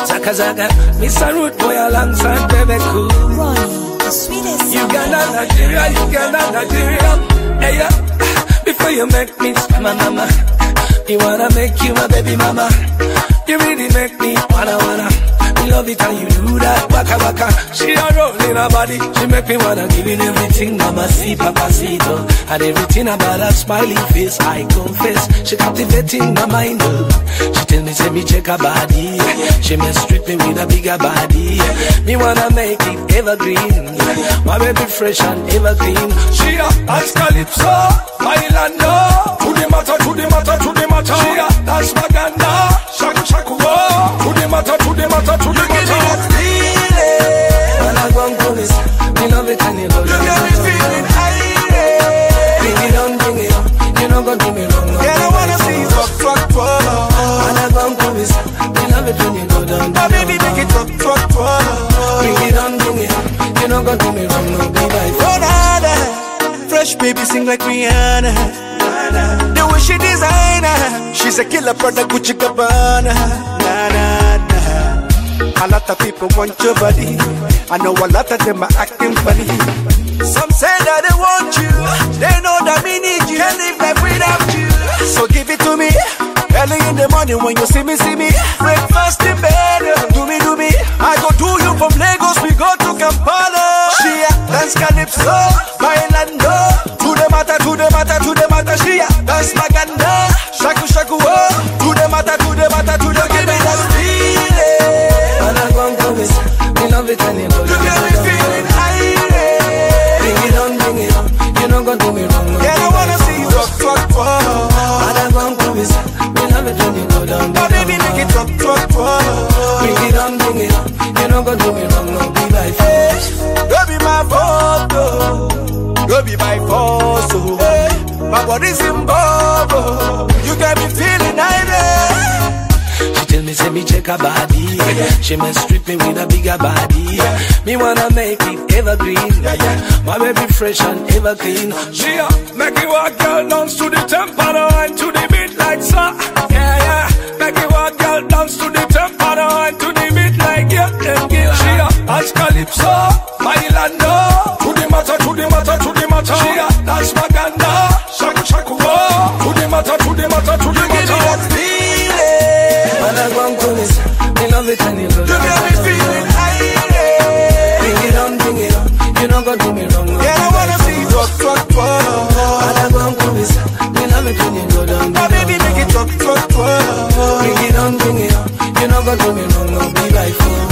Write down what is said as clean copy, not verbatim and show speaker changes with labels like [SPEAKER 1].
[SPEAKER 1] Zaka Zaka, Mr. Root Boy alongside Bebe Cool.
[SPEAKER 2] Ronnie, the sweetest.
[SPEAKER 1] Uganda, Nigeria. Hey, yeah. Before you make me my mama, you wanna make you my baby mama. You really make me wanna. Love it how you do that, waka waka. She a rolling her body, she make me wanna give in everything, mama see, papacito. And everything about her smiling face, I confess. She captivating my mind, She tell me, say me check her body. She mess treat me with a bigger body. Me wanna make it evergreen. My baby fresh and evergreen. She a dance calypso, bailando. To the matter. She a dance maganda, shaku whoa. To the matter. You give me that feeling. When I go and do this, me love it and you love it. You got me feeling high. Bring it on. You know gonna do me wrong. Yeah, I wanna see you talk. When I go and do this, me love it when you go down. Oh, baby, make it talk. Bring it on. You know gonna do me wrong. No, be like Ronaldo. Fresh baby sing like Rihanna. The way she designer, she's a killer product, Gucci Gabbana. A lot of people want your body. I know a lot of them are acting funny. Some say that they want you, they know that me need you. Can't live life without you. So give it to me. Early in the morning when you see me. Breakfast in bed, do me. I go do you from Lagos, we go to Kampala. She a dance calypso, bailando. To the matter. She a dance maganda, shaku oh. To the matter. Give me that feeling. And I gon' do this, me love it and you know. You got me feeling high. Bring it on. You know gonna do me wrong. Yeah, I wanna see you talk. And I gon' do this, me love it when you go down. Oh, baby, make it talk. Bring it on. You know gonna do me wrong. No, be by force. Go be my photo. Go be my force. My body's in bubble. You got me feeling high. She tell me, say me check her body. She must strip me with a bigger body. Me wanna make it evergreen. My baby fresh and evergreen. She make it walk, girl, dance to the tempo and to the beat like so. Yeah. Make it walk, girl, dance to the tempo and to the beat like yeah. She dance calypso, bailando. To the matter. She dance maganda, shaku whoa. To the matter. That feeling. When I go and do this, me love it and you love it. You got me feeling high. Bring it on. You know gonna do me wrong. Yeah, I wanna see you talk. When I go and do this, me love it when you go down. Oh, baby, make it talk. Bring it on. You know gonna do me wrong. No, be like fool.